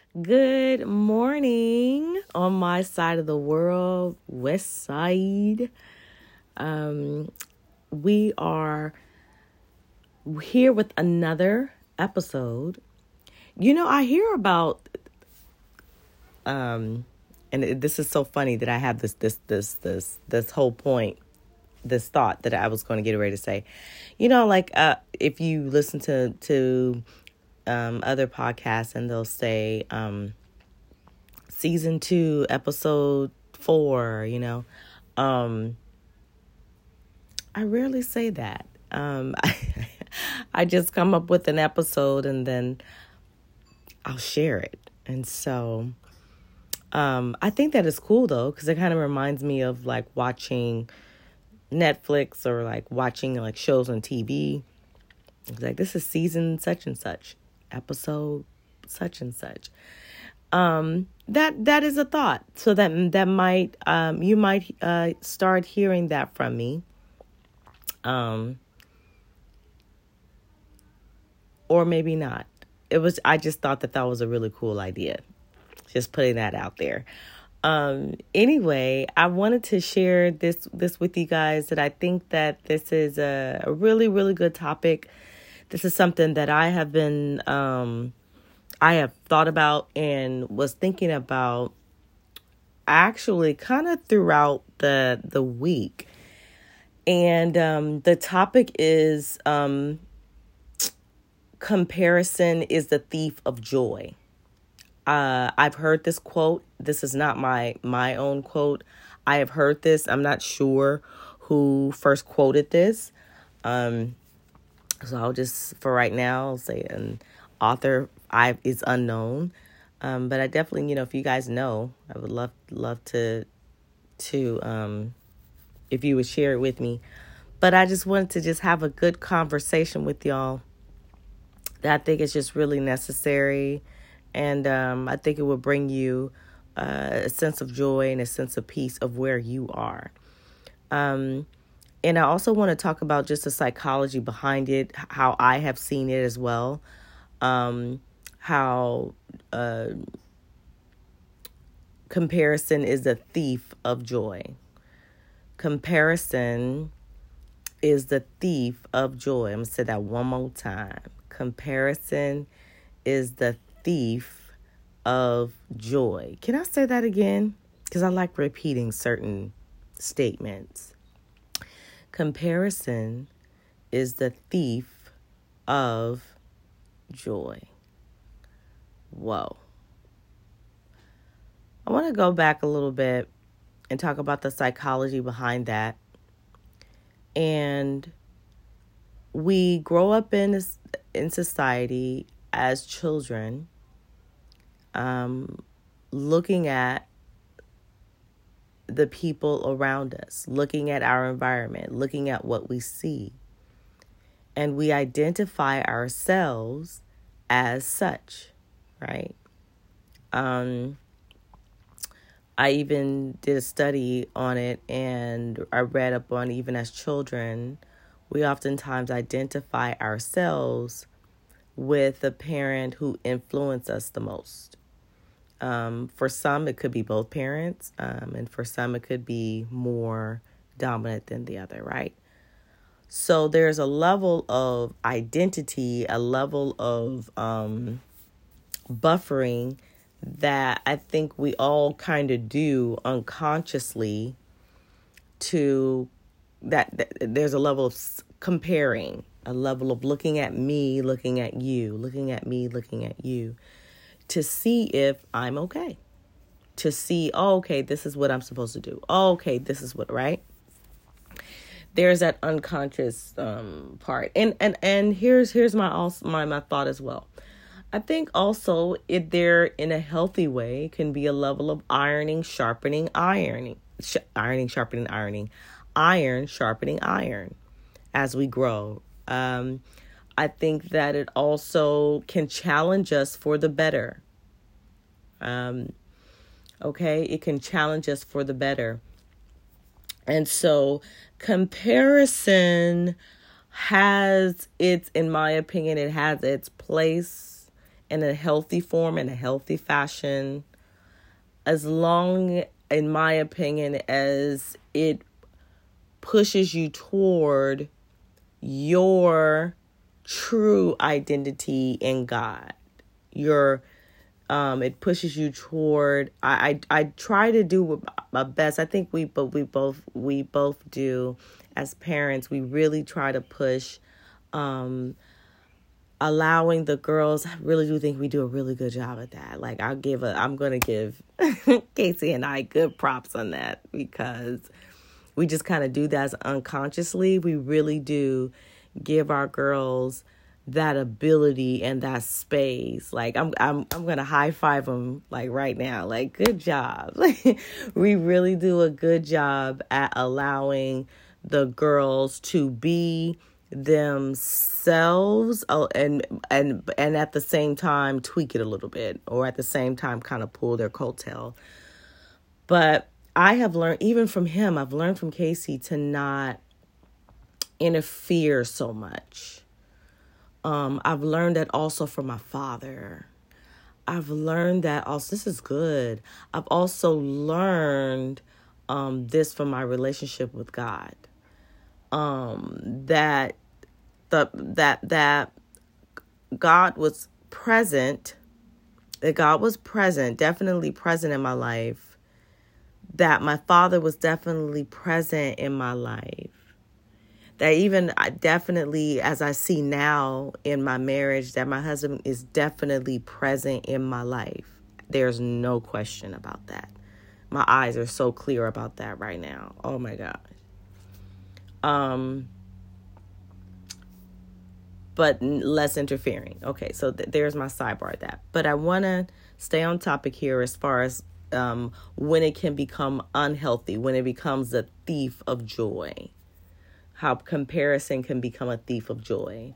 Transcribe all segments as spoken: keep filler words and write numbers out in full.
Good morning on my side of the world, West Side. Um, we are here with another episode. You know, I hear about, um, and it- this is so funny that I have this, this, this, this, this whole point, this thought that I was going to get ready to say. You know, like uh, if you listen to to um, other podcasts and they'll say. Um, season two, episode four, you know. Um, I rarely say that. Um, I, I just come up with an episode and then I'll share it. And so um, I think that is cool, though, because it kind of reminds me of like watching Netflix or like watching like shows on T V. It's like, this is season such and such, episode such and such. Um, that that is a thought. So that that might um, you might uh, start hearing that from me, um, or maybe not. It was. I just thought that that was a really cool idea. Just putting that out there. Um, anyway, I wanted to share this this with you guys. That I think that this is a, a really really good topic. This is something that I have been. Um, I have thought about and was thinking about actually kind of throughout the the week. And um, the topic is um, comparison is the thief of joy. Uh, I've heard this quote. This is not my my own quote. I have heard this. I'm not sure who first quoted this. Um, so I'll just, for right now, I'll say an author I is unknown, um, but I definitely, you know, if you guys know, I would love love to to um, if you would share it with me. But I just wanted to just have a good conversation with y'all. That I think is just really necessary, and um, I think it will bring you uh, a sense of joy and a sense of peace of where you are. Um, and I also want to talk about just the psychology behind it, how I have seen it as well. Um, how uh, comparison is the thief of joy. Comparison is the thief of joy. I'm going to say that one more time. Comparison is the thief of joy. Can I say that again? Because I like repeating certain statements. Comparison is the thief of joy. Whoa. I want to go back a little bit and talk about the psychology behind that. And we grow up in this, in society as children, um, looking at the people around us, looking at our environment, looking at what we see. And we identify ourselves as such, right? Um, I even did a study on it, and I read up on, even as children, we oftentimes identify ourselves with the parent who influenced us the most. Um, for some, it could be both parents, um, and for some, it could be more dominant than the other, right? So there's a level of identity, a level of um, buffering that I think we all kind of do unconsciously to that, that there's a level of comparing, a level of looking at me, looking at you, looking at me, looking at you to see if I'm okay, to see, oh, okay, this is what I'm supposed to do. Oh, okay, this is what, right? There's that unconscious um, part. And, and, and here's, here's my, also, my, my thought as well. I think also if there in a healthy way can be a level of ironing, sharpening, ironing, sh- ironing, sharpening, ironing, iron, sharpening, iron as we grow. Um, I think that it also can challenge us for the better. Um, okay, it can challenge us for the better. And so comparison has its, in my opinion, it has its place in a healthy form, in a healthy fashion, as long, in my opinion, as it pushes you toward your true identity in God. Your um it pushes you toward I, I I try to do my best. I think we but we both we both do as parents. We really try to push um allowing the girls. I really do think we do a really good job at that. Like I'll give a I'm gonna give Casey and I good props on that, because we just kind of do that unconsciously. We really do give our girls that ability and that space. Like I'm I'm I'm gonna high five them like right now. Like, good job. We really do a good job at allowing the girls to be themselves, oh, and and and at the same time tweak it a little bit, or at the same time kind of pull their coattail. But I have learned, even from him, I've learned from Casey to not interfere so much. Um, I've learned that also from my father. I've learned that also, this is good. I've also learned um, this from my relationship with God. Um, that the that that God was present, that God was present, definitely present in my life. That my father was definitely present in my life. That even I definitely, as I see now in my marriage, that my husband is definitely present in my life. There's no question about that. My eyes are so clear about that right now. Oh my gosh. Um, but less interfering. Okay, so th- there's my sidebar of that. But I want to stay on topic here as far as um, when it can become unhealthy, when it becomes a thief of joy. How comparison can become a thief of joy.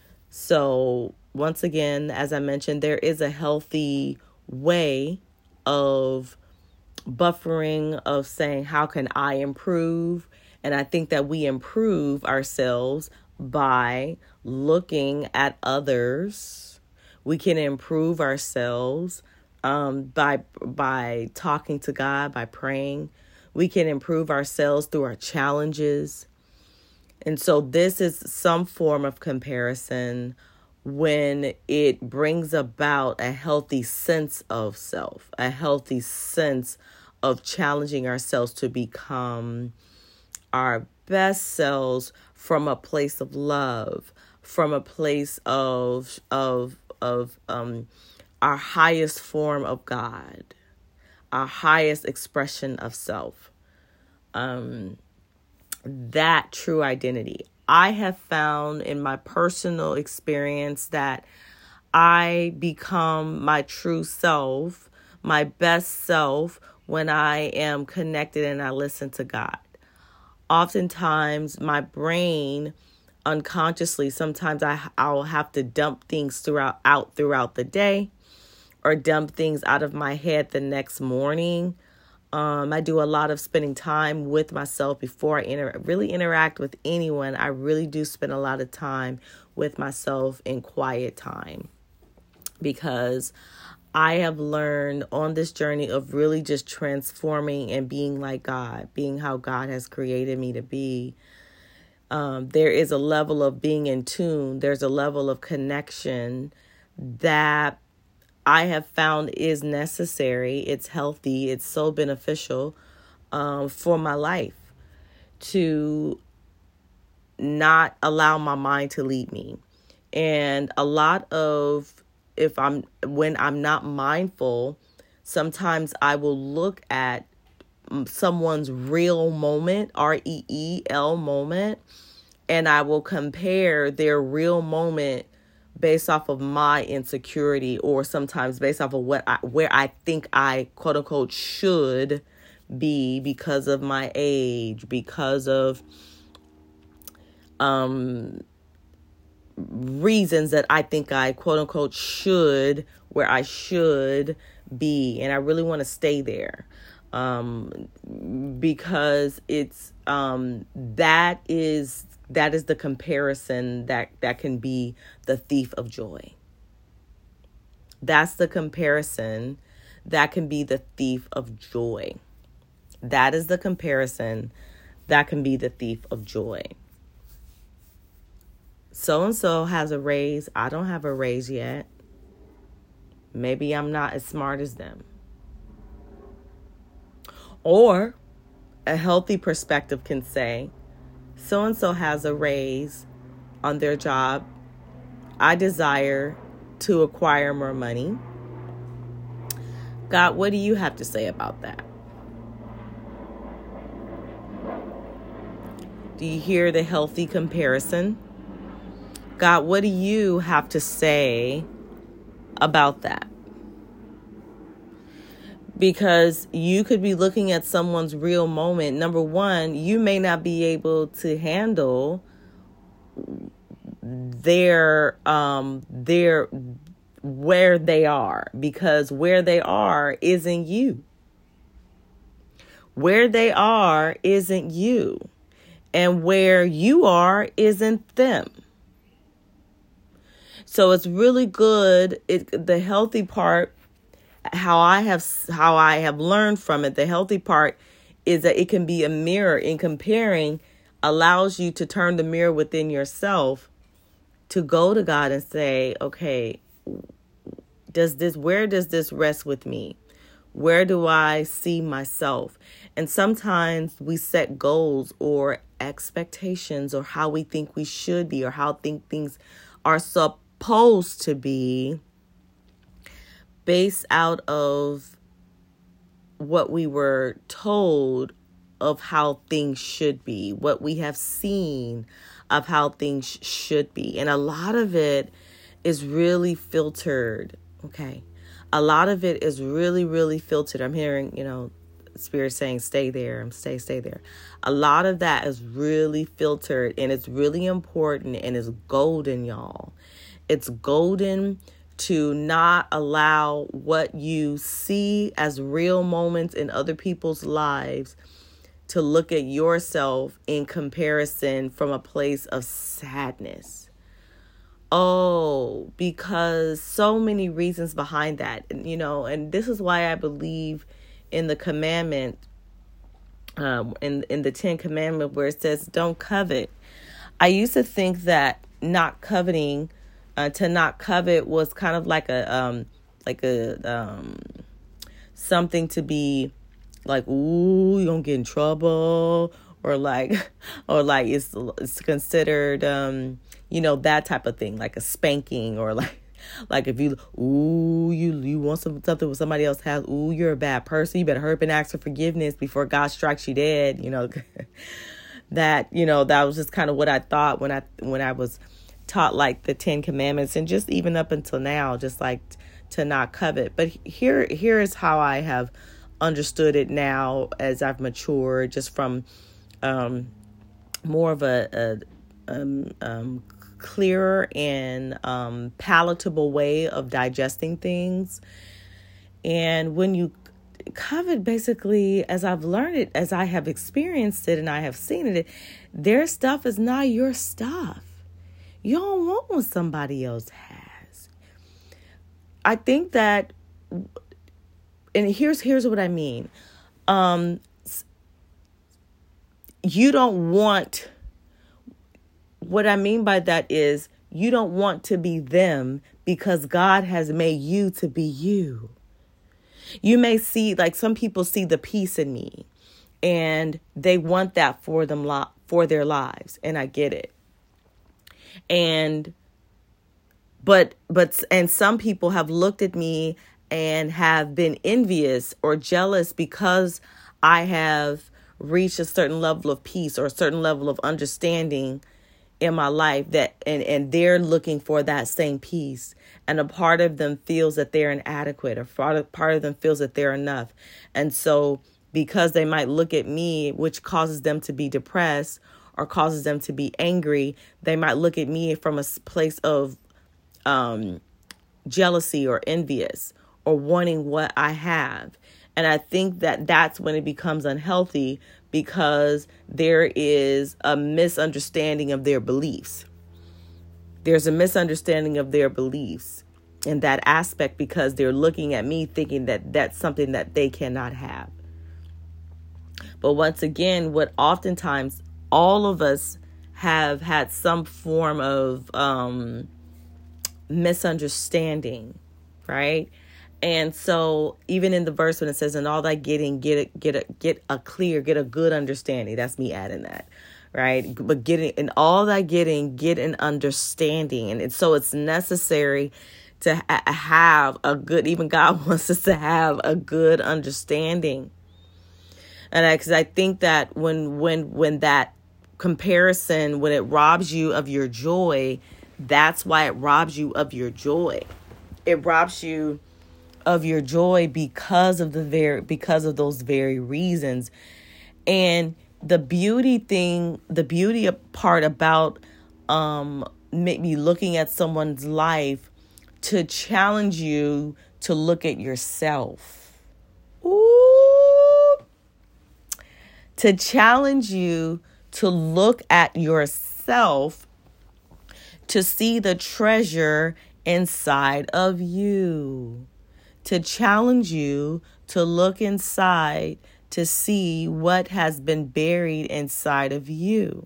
So once again, as I mentioned, there is a healthy way of buffering, of saying, how can I improve? And I think that we improve ourselves by looking at others. We can improve ourselves um, by by talking to God, by praying. We can improve ourselves through our challenges. And so this is some form of comparison when it brings about a healthy sense of self, a healthy sense of challenging ourselves to become our best selves from a place of love, from a place of of of um, our highest form of God, our highest expression of self. Um, that true identity. I have found in my personal experience that I become my true self, my best self, when I am connected and I listen to God. Oftentimes, my brain unconsciously, sometimes I I'll have to dump things throughout out throughout the day, or dump things out of my head the next morning. Um, I do a lot of spending time with myself before I inter- really interact with anyone. I really do spend a lot of time with myself in quiet time, because I have learned on this journey of really just transforming and being like God, being how God has created me to be. Um, there is a level of being in tune. There's a level of connection that I have found is necessary. It's healthy. It's so beneficial um, for my life to not allow my mind to lead me. And a lot of, if I'm, when I'm not mindful, sometimes I will look at someone's real moment, R E E L moment, and I will compare their real moment based off of my insecurity, or sometimes based off of what I, where I think I quote unquote should be because of my age, because of um reasons that I think I quote unquote should, where I should be. And I really want to stay there. Um, because it's, um, that is, that is the comparison that, that can be the thief of joy. That's the comparison that can be the thief of joy. That is the comparison that can be the thief of joy. So-and-so has a raise. I don't have a raise yet. Maybe I'm not as smart as them. Or a healthy perspective can say, so-and-so has a raise on their job. I desire to acquire more money. God, what do you have to say about that? Do you hear the healthy comparison? God, what do you have to say about that? Because you could be looking at someone's real moment. Number one, you may not be able to handle their um their where they are, because where they are isn't you. Where they are isn't you. And where you are isn't them. So it's really good. It, the healthy part, how I have how I have learned from it, the healthy part is that it can be a mirror. In comparing, allows you to turn the mirror within yourself to go to God and say, okay, does this, where does this rest with me? Where do I see myself? And sometimes we set goals or expectations or how we think we should be or how think things are supposed to be based out of what we were told of how things should be, what we have seen of how things sh- should be. And a lot of it is really filtered. Okay. A lot of it is really, really filtered. I'm hearing, you know, Spirit saying, stay there, and stay, stay there. A lot of that is really filtered, and it's really important, and it's golden, y'all. It's golden to not allow what you see as real moments in other people's lives to look at yourself in comparison from a place of sadness. Oh, because so many reasons behind that, you know, and this is why I believe in the commandment, um, in, in the Ten Commandments, where it says, don't covet. I used to think that not coveting, uh, to not covet was kind of like a, um, like a, um, something to be like, ooh, you're gonna get in trouble, or like, or like it's, it's considered, um, you know, that type of thing, like a spanking, or like, like if you, ooh, you you want some, something with somebody else has, ooh, you're a bad person. You better hurry up and ask for forgiveness before God strikes you dead. You know, that, you know, that was just kind of what I thought when I, when I was taught like the Ten Commandments, and just even up until now, just like to not covet. But here, here is how I have understood it now as I've matured, just from um, more of a, a um, um, clearer and um, palatable way of digesting things. And when you covet, basically, as I've learned it, as I have experienced it and I have seen it, their stuff is not your stuff. You don't want what somebody else has. I think that, and here's here's what I mean. Um, you don't want, what I mean by that is you don't want to be them because God has made you to be you. You may see, like some people see the peace in me and they want that for them, for their lives. And I get it. And, but, but, and some people have looked at me and have been envious or jealous because I have reached a certain level of peace or a certain level of understanding in my life, that and, and they're looking for that same peace. And a part of them feels that they're inadequate, or part of, part of them feels that they're enough. And so because they might look at me, which causes them to be depressed or causes them to be angry, they might look at me from a place of um, jealousy or envious or wanting what I have. And I think that that's when it becomes unhealthy, because there is a misunderstanding of their beliefs. There's a misunderstanding of their beliefs. in that aspect because they're looking at me thinking that that's something that they cannot have. But once again, what oftentimes all of us have had some form of um, misunderstanding, right? And so even in the verse when it says, "In all thy getting, get a, get a, get a clear, get a good understanding." That's me adding that, right? But getting in all thy getting, get an understanding, and it's, so it's necessary to ha- have a good. Even God wants us to have a good understanding, and because I, I think that when when when that comparison, when it robs you of your joy, that's why it robs you of your joy. It robs you of your joy because of the very because of those very reasons. And the beauty thing, the beauty part about um maybe looking at someone's life to challenge you to look at yourself. Ooh. To challenge you to look at yourself, to see the treasure inside of you. To challenge you to look inside to see what has been buried inside of you.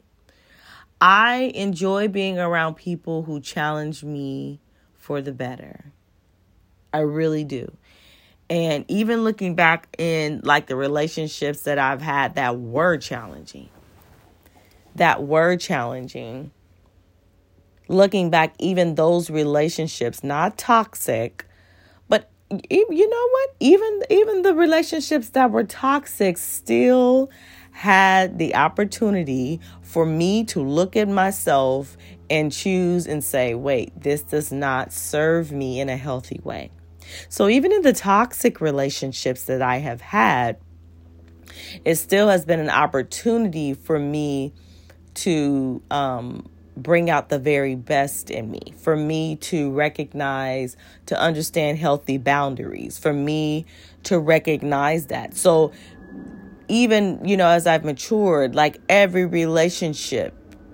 I enjoy being around people who challenge me for the better. I really do. And even looking back in like the relationships that I've had that were challenging, that were challenging, looking back, even those relationships, not toxic, you know what? Even even the relationships that were toxic still had the opportunity for me to look at myself and choose and say, wait, this does not serve me in a healthy way. So even in the toxic relationships that I have had, it still has been an opportunity for me to um bring out the very best in me, for me to recognize, to understand healthy boundaries, for me to recognize that. So even, you know, as I've matured, like every relationship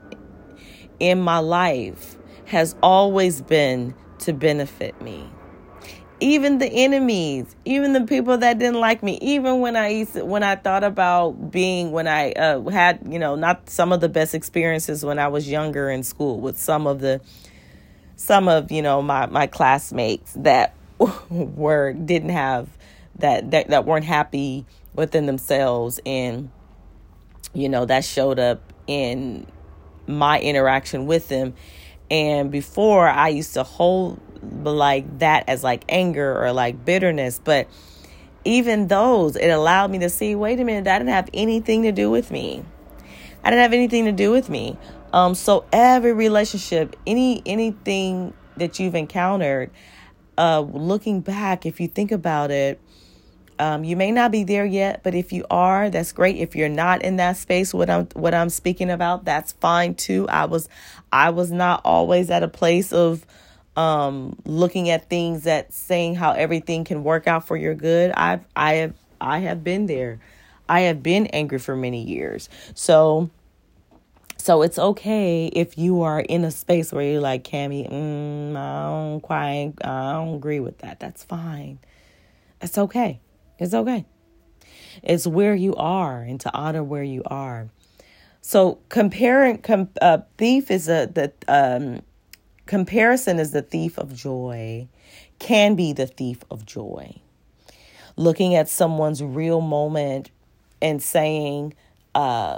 in my life has always been to benefit me. Even the enemies, even the people that didn't like me, even when I used to, when I thought about being, when I uh, had, you know, not some of the best experiences when I was younger in school with some of the, some of, you know, my, my classmates that were, didn't have that, that, that weren't happy within themselves. And, you know, that showed up in my interaction with them. And before I used to hold like that as like anger or like bitterness. But even those, it allowed me to see, wait a minute, that didn't have anything to do with me. I didn't have anything to do with me. Um, so every relationship, any anything that you've encountered, uh, looking back, if you think about it, Um, you may not be there yet, but if you are, that's great. If you're not in that space, what I'm what I'm speaking about, that's fine too. I was I was not always at a place of um, looking at things that saying how everything can work out for your good. I've I have I have been there. I have been angry for many years. So so it's okay if you are in a space where you're like, Cammie, mm, I don't quite I don't agree with that. That's fine. That's okay. It's okay. It's where you are and to honor where you are. So comparing, com, uh, thief is a, the, um, comparison is the thief of joy, can be the thief of joy. Looking at someone's real moment and saying, uh,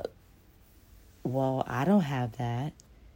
well, I don't have that.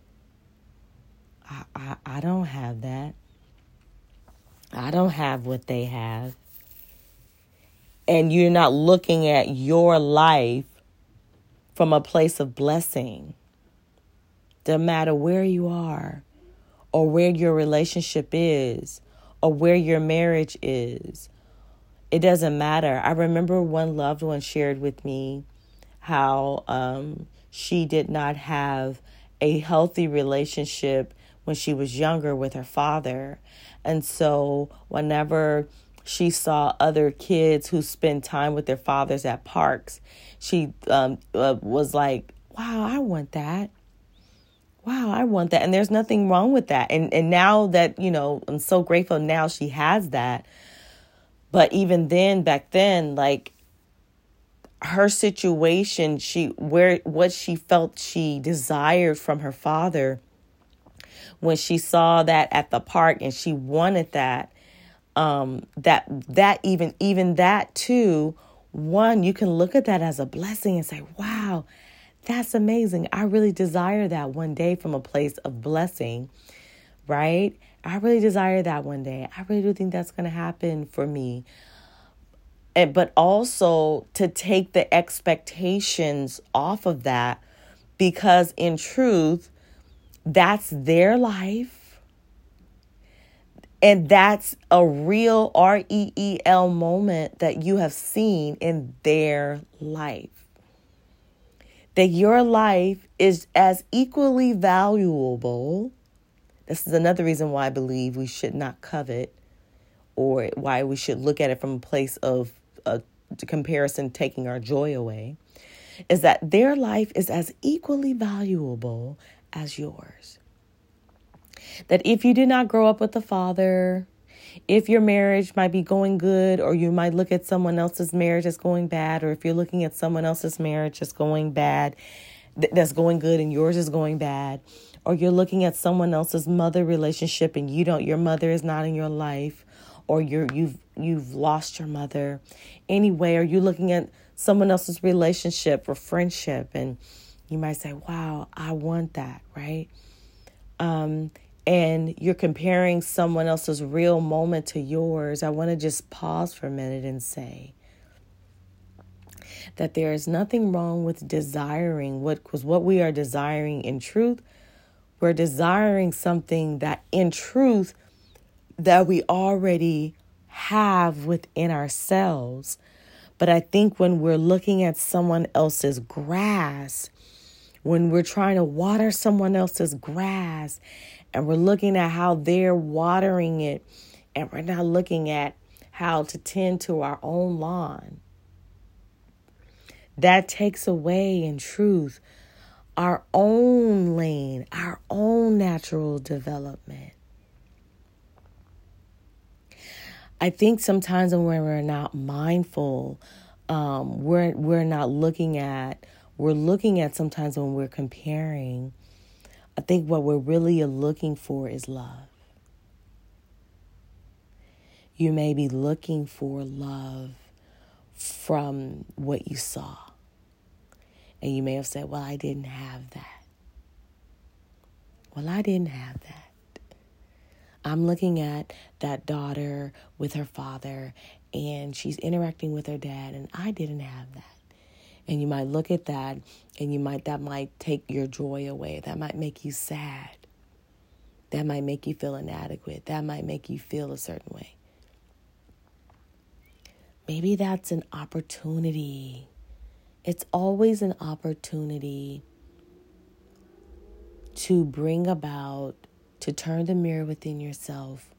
I, I, I don't have that. I don't have what they have. And you're not looking at your life from a place of blessing. Doesn't matter where you are or where your relationship is or where your marriage is. It doesn't matter. I remember one loved one shared with me how um, she did not have a healthy relationship when she was younger with her father. And so whenever she saw other kids who spend time with their fathers at parks, she um, uh, was like, wow, I want that. wow, I want that. And there's nothing wrong with that. And and now that, you know, I'm so grateful now she has that. But even then, back then, like, her situation, she where what she felt she desired from her father, when she saw that at the park and she wanted that, um, that that even even that too, one, you can look at that as a blessing and say, wow, that's amazing. I really desire that one day from a place of blessing, right? I really desire that one day. I really do think that's going to happen for me. And, but also to take the expectations off of that, because in truth, that's their life. And that's a real R E E L moment that you have seen in their life. That your life is as equally valuable. This is another reason why I believe we should not covet, or why we should look at it from a place of a comparison taking our joy away, is that their life is as equally valuable as yours. That if you did not grow up with a father, if your marriage might be going good, or you might look at someone else's marriage as going bad, or if you're looking at someone else's marriage as going bad, that's going good and yours is going bad, or you're looking at someone else's mother relationship and you don't, your mother is not in your life, or you're you've you've lost your mother anyway, or you're looking at someone else's relationship or friendship and you might say, wow, I want that, right? Um, and you're comparing someone else's real moment to yours. I want to just pause for a minute and say that there is nothing wrong with desiring what, because what we are desiring in truth, we're desiring something that in truth that we already have within ourselves. But I think when we're looking at someone else's grass, when we're trying to water someone else's grass and we're looking at how they're watering it and we're not looking at how to tend to our own lawn, that takes away in truth our own lane, our own natural development. I think sometimes when we're not mindful, um, we're we're not looking at, we're looking at sometimes when we're comparing, I think what we're really looking for is love. You may be looking for love from what you saw. And you may have said, well, I didn't have that. Well, I didn't have that. I'm looking at that daughter with her father and she's interacting with her dad and I didn't have that. And you might look at that and you might, that might take your joy away. That might make you sad. That might make you feel inadequate. That might make you feel a certain way. Maybe that's an opportunity. It's always an opportunity to bring about, to turn the mirror within yourself,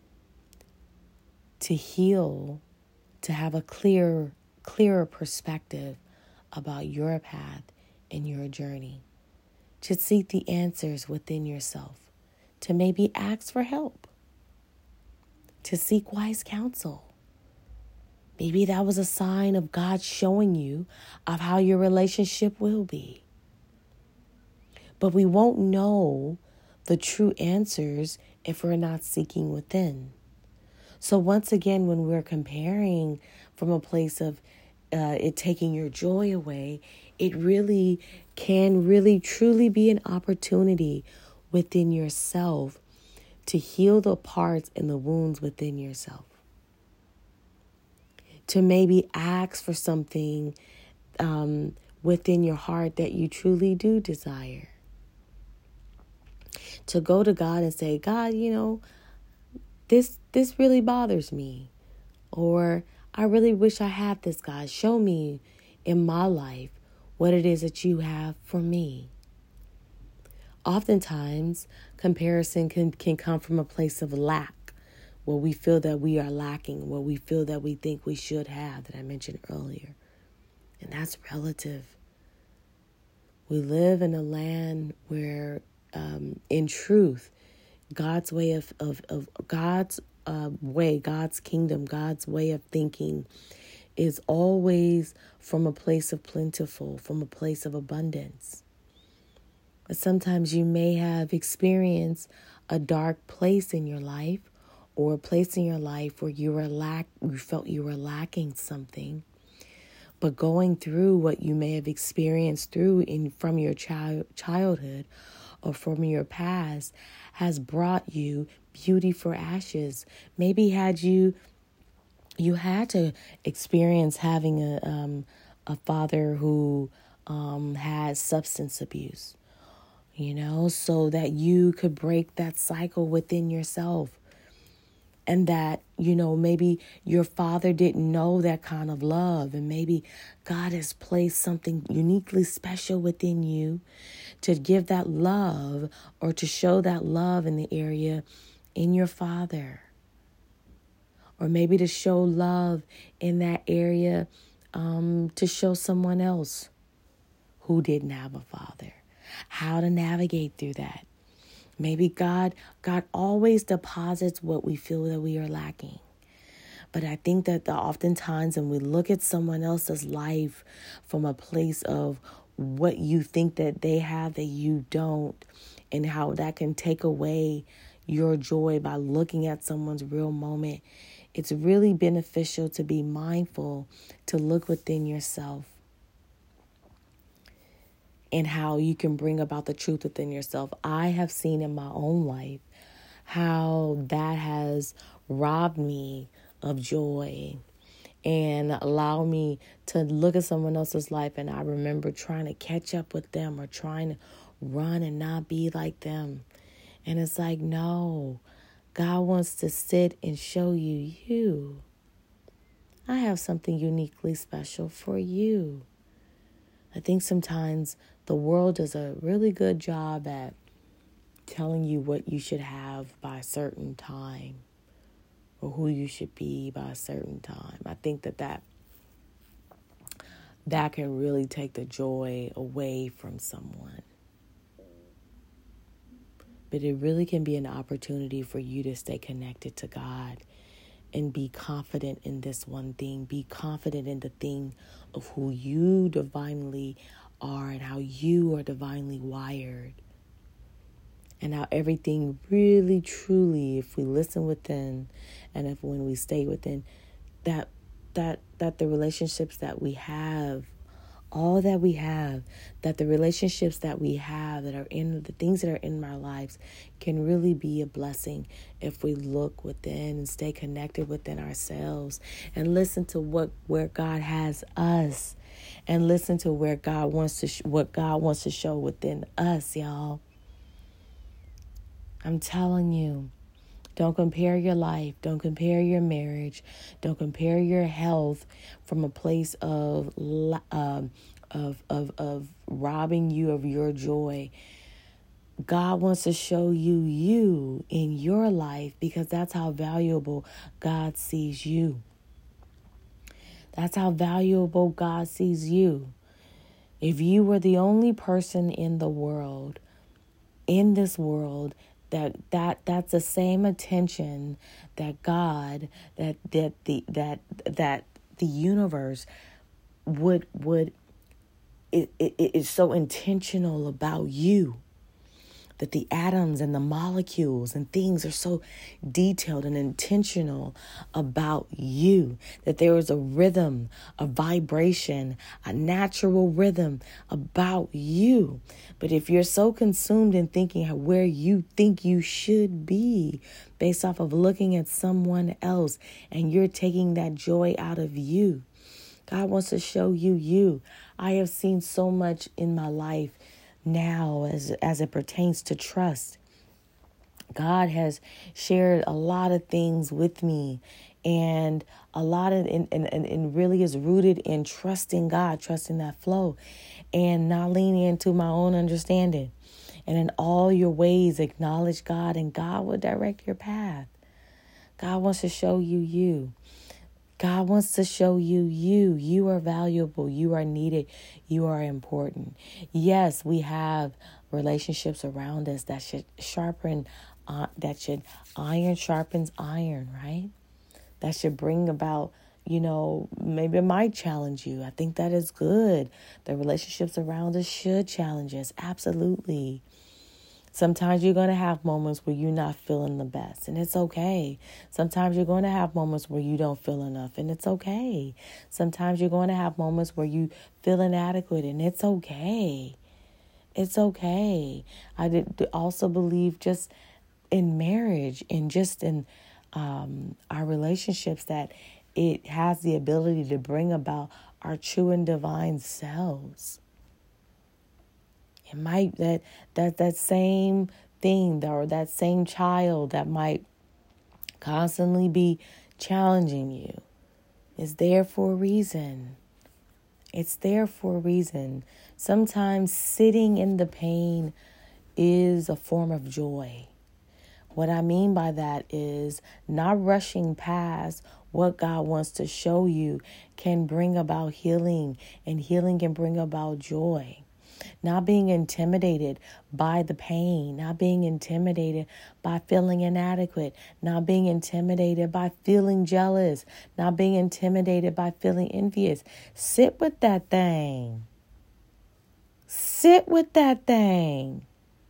to heal, to have a clear, clearer perspective about your path and your journey, to seek the answers within yourself, to maybe ask for help, to seek wise counsel. Maybe that was a sign of God showing you of how your relationship will be. But we won't know the true answers if we're not seeking within. So once again, when we're comparing from a place of uh, it taking your joy away, it really can really truly be an opportunity within yourself to heal the parts and the wounds within yourself. To maybe ask for something um, within your heart that you truly do desire. To go to God and say, God, you know, this this really bothers me. Or I really wish I had this, God. Show me in my life what it is that you have for me. Oftentimes, comparison can, can come from a place of lack, where we feel that we are lacking, where we feel that we think we should have, that I mentioned earlier. And that's relative. We live in a land where um, in truth, God's way of, of, of God's uh, way, God's kingdom, God's way of thinking is always from a place of plentiful, from a place of abundance. But sometimes you may have experienced a dark place in your life, or a place in your life where you were lack, you felt you were lacking something. But going through what you may have experienced through in from your child childhood or from your past has brought you beauty for ashes. Maybe had you you had to experience having a um, a father who um, had substance abuse, you know, so that you could break that cycle within yourself. And that, you know, maybe your father didn't know that kind of love. And maybe God has placed something uniquely special within you to give that love or to show that love in the area in your father. Or maybe to show love in that area um, to show someone else who didn't have a father. How to navigate through that. Maybe God, God always deposits what we feel that we are lacking. But I think that the oftentimes when we look at someone else's life from a place of what you think that they have that you don't, and how that can take away your joy by looking at someone's real moment, it's really beneficial to be mindful to look within yourself. And how you can bring about the truth within yourself. I have seen in my own life how that has robbed me of joy and allowed me to look at someone else's life. And I remember trying to catch up with them or trying to run and not be like them. And it's like, no, God wants to sit and show you you. I have something uniquely special for you. I think sometimes the world does a really good job at telling you what you should have by a certain time or who you should be by a certain time. I think that that, that can really take the joy away from someone. But it really can be an opportunity for you to stay connected to God and be confident in this one thing. Be confident in the thing of who you divinely are and how you are divinely wired. And how everything really, truly, if we listen within and if when we stay within, that that that the relationships that we have, all that we have, that the relationships that we have that are in the things that are in our lives can really be a blessing if we look within and stay connected within ourselves and listen to what where God has us and listen to where God wants to sh- what God wants to show within us, y'all. I'm telling you, don't compare your life. Don't compare your marriage. Don't compare your health from a place of um, of of of robbing you of your joy. God wants to show you you in your life because that's how valuable God sees you. That's how valuable God sees you. If you were the only person in the world, in this world, that that that's the same attention that God, that that the that that the universe would would it, it, it is so intentional about you, that the atoms and the molecules and things are so detailed and intentional about you, that there is a rhythm, a vibration, a natural rhythm about you. But if you're so consumed in thinking where you think you should be based off of looking at someone else and you're taking that joy out of you, God wants to show you you. I have seen so much in my life now as as it pertains to trust. God has shared a lot of things with me, and a lot of and, and, and really is rooted in trusting God, trusting that flow, and not leaning into my own understanding. And in all your ways, acknowledge God, and God will direct your path. God wants to show you you. God wants to show you you. You are valuable. You are needed. You are important. Yes, we have relationships around us that should sharpen, uh, that should iron sharpens iron, right? That should bring about, you know, maybe it might challenge you. I think that is good. The relationships around us should challenge us. Absolutely. Sometimes you're going to have moments where you're not feeling the best, and it's okay. Sometimes you're going to have moments where you don't feel enough, and it's okay. Sometimes you're going to have moments where you feel inadequate, and it's okay. It's okay. I did also believe just in marriage and just in um, our relationships that it has the ability to bring about our true and divine selves. It might, that that that same thing or that same child that might constantly be challenging you is there for a reason. It's there for a reason. Sometimes sitting in the pain is a form of joy. What I mean by that is not rushing past what God wants to show you can bring about healing, and healing can bring about joy. Not being intimidated by the pain, not being intimidated by feeling inadequate, not being intimidated by feeling jealous, not being intimidated by feeling envious. Sit with that thing. Sit with that thing.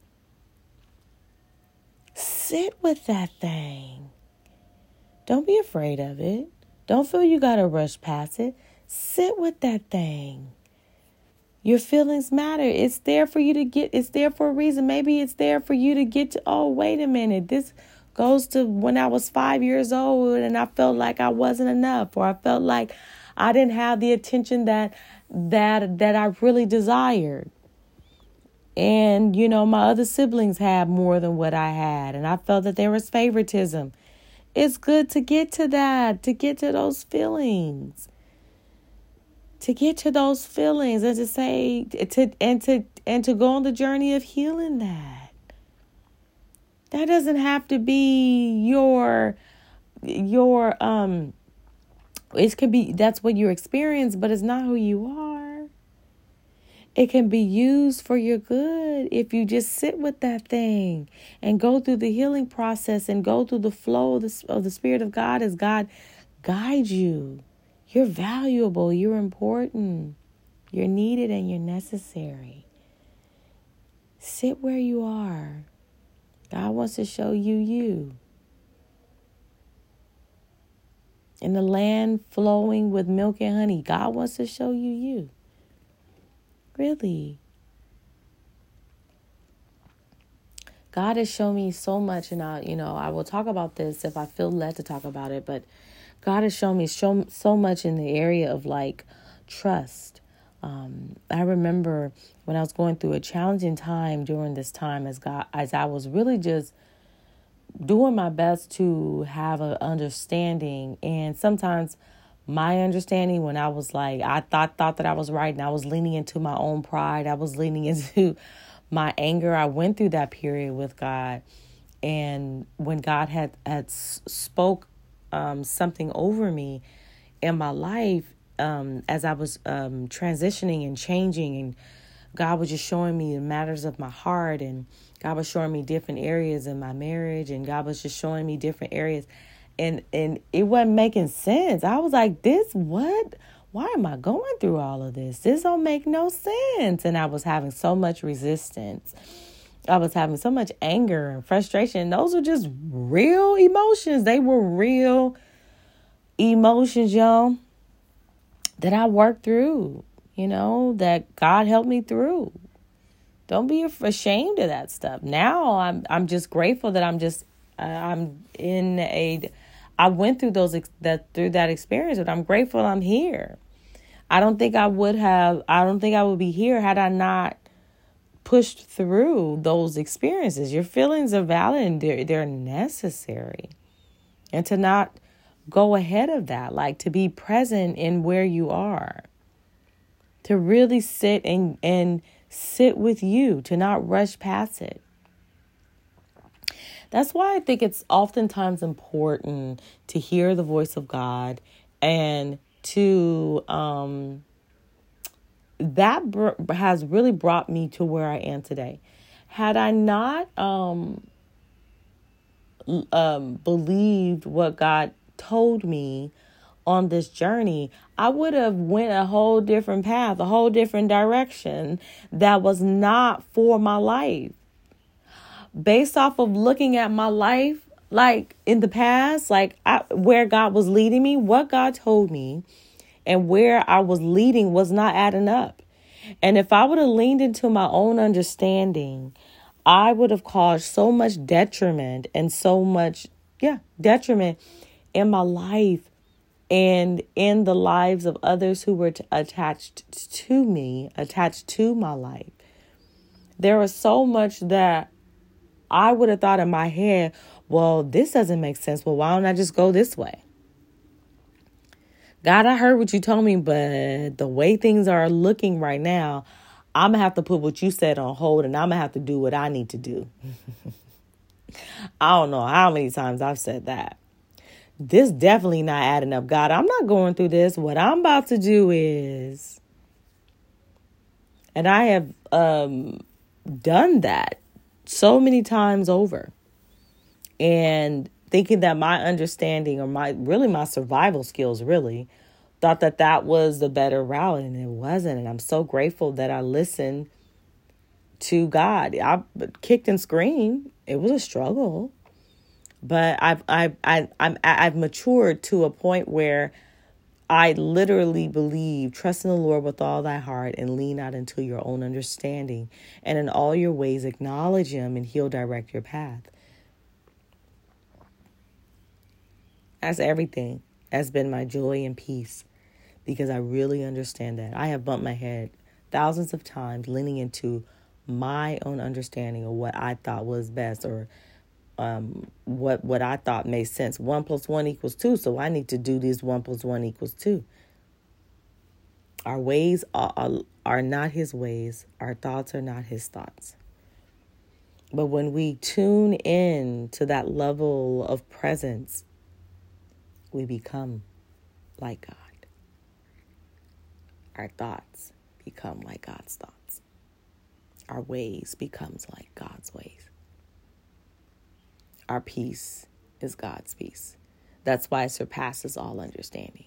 Sit with that thing. Don't be afraid of it. Don't feel you got to rush past it. Sit with that thing. Your feelings matter. It's there for you to get, it's there for a reason. Maybe it's there for you to get to, oh, wait a minute. This goes to when I was five years old and I felt like I wasn't enough, or I felt like I didn't have the attention that, that, that I really desired. And, you know, my other siblings had more than what I had, and I felt that there was favoritism. It's good to get to that, to get to those feelings. To get to those feelings and to say to and to and to go on the journey of healing that. That doesn't have to be your your um it could be that's what you experience, but it's not who you are. It can be used for your good if you just sit with that thing and go through the healing process and go through the flow of the, of the Spirit of God as God guides you. You're valuable. You're important. You're needed and you're necessary. Sit where you are. God wants to show you you. In the land flowing with milk and honey, God wants to show you you. Really. God has shown me so much, and I, you know, I will talk about this if I feel led to talk about it, but God has shown me so, so much in the area of like trust. Um, I remember when I was going through a challenging time during this time as God, as I was really just doing my best to have an understanding. And sometimes my understanding, when I was like, I thought, thought that I was right, and I was leaning into my own pride. I was leaning into my anger. I went through that period with God. And when God had, had spoke Um, something over me in my life um, as I was um, transitioning and changing, and God was just showing me the matters of my heart, and God was showing me different areas in my marriage, and God was just showing me different areas, and and it wasn't making sense. I was like, this what? Why am I going through all of this? This don't make no sense. And I was having so much resistance. I was having so much anger and frustration. Those are just real emotions. They were real emotions, y'all, that I worked through, you know, that God helped me through. Don't be ashamed of that stuff. Now I'm I'm just grateful that I'm just uh, I'm in a I went through those that through that experience, but I'm grateful I'm here. I don't think I would have I don't think I would be here had I not pushed through those experiences. Your feelings are valid and they're, they're necessary. And to not go ahead of that, like to be present in where you are. To really sit and, and sit with you, to not rush past it. That's why I think it's oftentimes important to hear the voice of God and to um that br- has really brought me to where I am today. Had I not um, um, believed what God told me on this journey, I would have went a whole different path, a whole different direction that was not for my life. Based off of looking at my life, like in the past, like I, where God was leading me, what God told me and where I was leading was not adding up. And if I would have leaned into my own understanding, I would have caused so much detriment and so much, yeah, detriment in my life and in the lives of others who were t- attached to me, attached to my life. There was so much that I would have thought in my head, well, this doesn't make sense. Well, why don't I just go this way? God, I heard what you told me, but the way things are looking right now, I'm going to have to put what you said on hold and I'm going to have to do what I need to do. I don't know how many times I've said that. This definitely not adding up. God, I'm not going through this. What I'm about to do is, and I have um, done that so many times over, and thinking that my understanding or my really my survival skills really thought that that was the better route, and it wasn't. And I'm so grateful that I listened to God. I kicked and screamed. It was a struggle. But I've I've I, I'm I've matured to a point where I literally believe, trust in the Lord with all thy heart and lean not into your own understanding, and in all your ways acknowledge him and he'll direct your path. That's everything. That's been my joy and peace, because I really understand that. I have bumped my head thousands of times leaning into my own understanding of what I thought was best, or Um, what what I thought made sense. One plus one equals two, so I need to do this one plus one equals two. Our ways are, are, are not his ways. Our thoughts are not his thoughts. But when we tune in to that level of presence, we become like God. Our thoughts become like God's thoughts. Our ways becomes like God's ways. Our peace is God's peace. That's why it surpasses all understanding.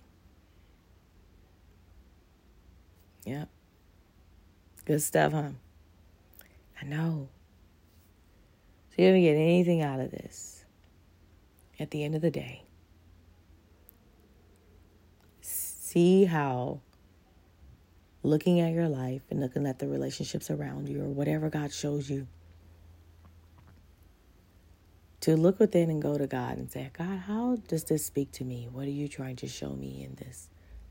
Yep. Good stuff, huh? I know. So you don't get anything out of this. At the end of the day, see how looking at your life and looking at the relationships around you, or whatever God shows you, to look within and go to God and say, God, how does this speak to me? What are you trying to show me in this?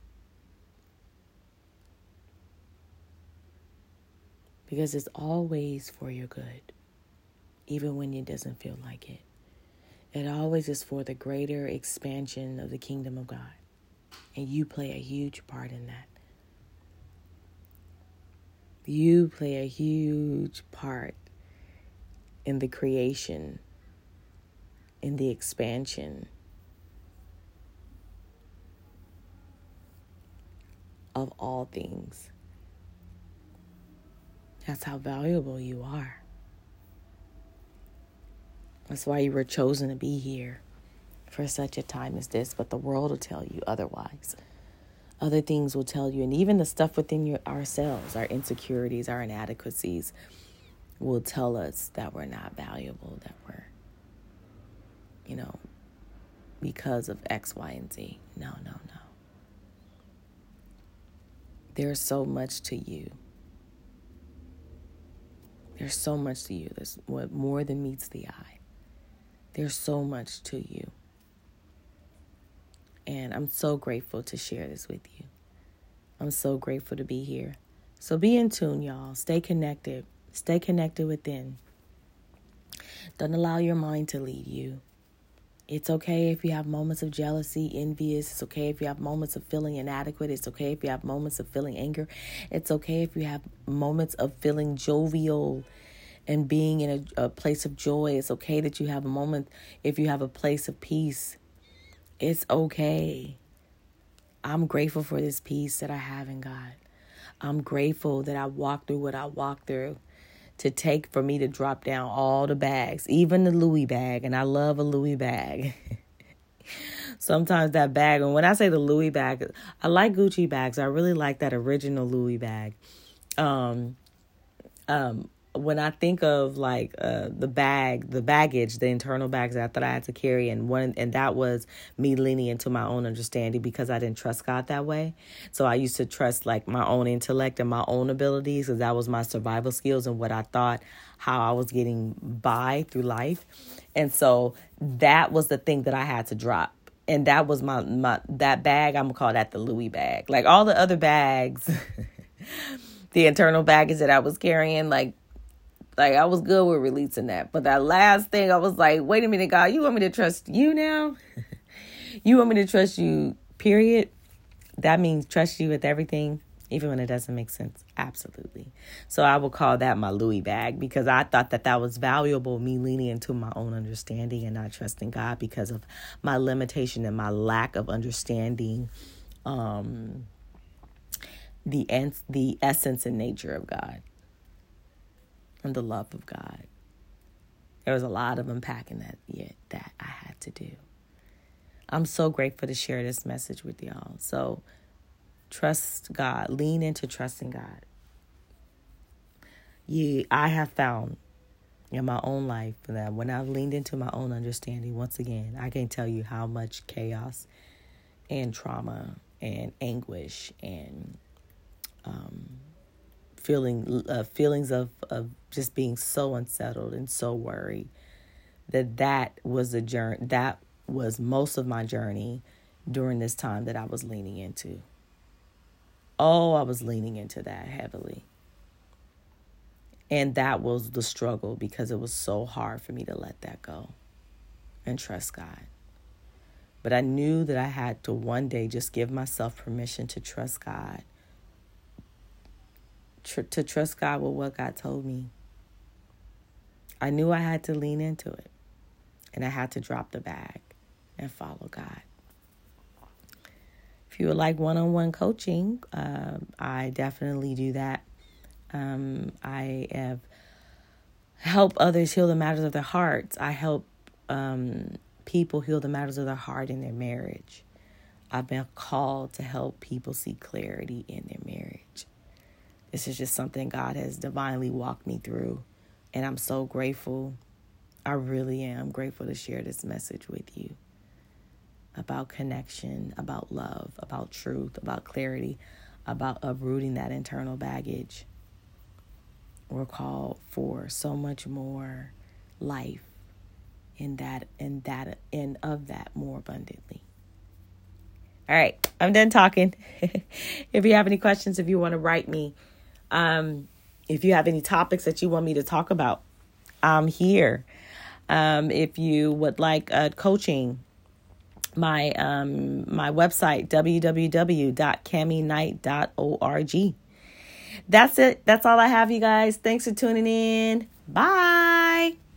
Because it's always for your good, even when it doesn't feel like it. It always is for the greater expansion of the kingdom of God. And you play a huge part in that. You play a huge part in the creation, in the expansion of all things. That's how valuable you are. That's why you were chosen to be here for such a time as this. But the world will tell you otherwise. Other things will tell you. And even the stuff within your ourselves, our insecurities, our inadequacies, will tell us that we're not valuable, that we're, you know, because of X, Y, and Z. No, no, no. There's so much to you. There's so much to you. There's what more than meets the eye. There's so much to you. And I'm so grateful to share this with you. I'm so grateful to be here. So be in tune, y'all. Stay connected. Stay connected within. Don't allow your mind to lead you. It's okay if you have moments of jealousy, envious. It's okay if you have moments of feeling inadequate. It's okay if you have moments of feeling anger. It's okay if you have moments of feeling jovial and being in a, a place of joy. It's okay that you have a moment if you have a place of peace. It's okay. I'm grateful for this peace that I have in God. I'm grateful that I walked through what I walked through to take for me to drop down all the bags, even the Louis bag. And I love a Louis bag. Sometimes that bag, and when I say the Louis bag, I like Gucci bags. I really like that original Louis bag. Um, um, when I think of like uh, the bag, the baggage, the internal bags that I thought I had to carry, and one, and that was me leaning into my own understanding because I didn't trust God that way. So I used to trust like my own intellect and my own abilities because that was my survival skills and what I thought how I was getting by through life. And so that was the thing that I had to drop. And that was my, my that bag, I'm going to call that the Louis bag. Like all the other bags, the internal baggage that I was carrying, like, like I was good with releasing that. But that last thing, I was like, wait a minute, God, you want me to trust you now? You want me to trust you, period? That means trust you with everything, even when it doesn't make sense. Absolutely. So I will call that my Louis bag because I thought that that was valuable, me leaning into my own understanding and not trusting God because of my limitation and my lack of understanding um, the ens- the essence and nature of God and the love of God. There was a lot of unpacking that yet that I had to do. I'm so grateful to share this message with y'all. So trust God. Lean into trusting God. Yeah, I have found in my own life that when I've leaned into my own understanding, once again, I can't tell you how much chaos and trauma and anguish and um, feeling uh, feelings of, of just being so unsettled and so worried that that was a journey. That was most of my journey during this time that I was leaning into. Oh, I was leaning into that heavily. And that was the struggle because it was so hard for me to let that go and trust God. But I knew that I had to one day just give myself permission to trust God. Tr- to trust God with what God told me. I knew I had to lean into it. And I had to drop the bag and follow God. If you would like one-on-one coaching, uh, I definitely do that. Um, I have helped others heal the matters of their hearts. I help um, people heal the matters of their heart in their marriage. I've been called to help people see clarity in their marriage. This is just something God has divinely walked me through. And I'm so grateful. I really am grateful to share this message with you about connection, about love, about truth, about clarity, about uprooting that internal baggage. We're called for so much more life in that, in that, and of that more abundantly. All right, I'm done talking. If you have any questions, if you want to write me, um, if you have any topics that you want me to talk about, I'm here. Um, if you would like uh, coaching, my um, my website, w w w dot cami knight dot org. That's it. That's all I have, you guys. Thanks for tuning in. Bye.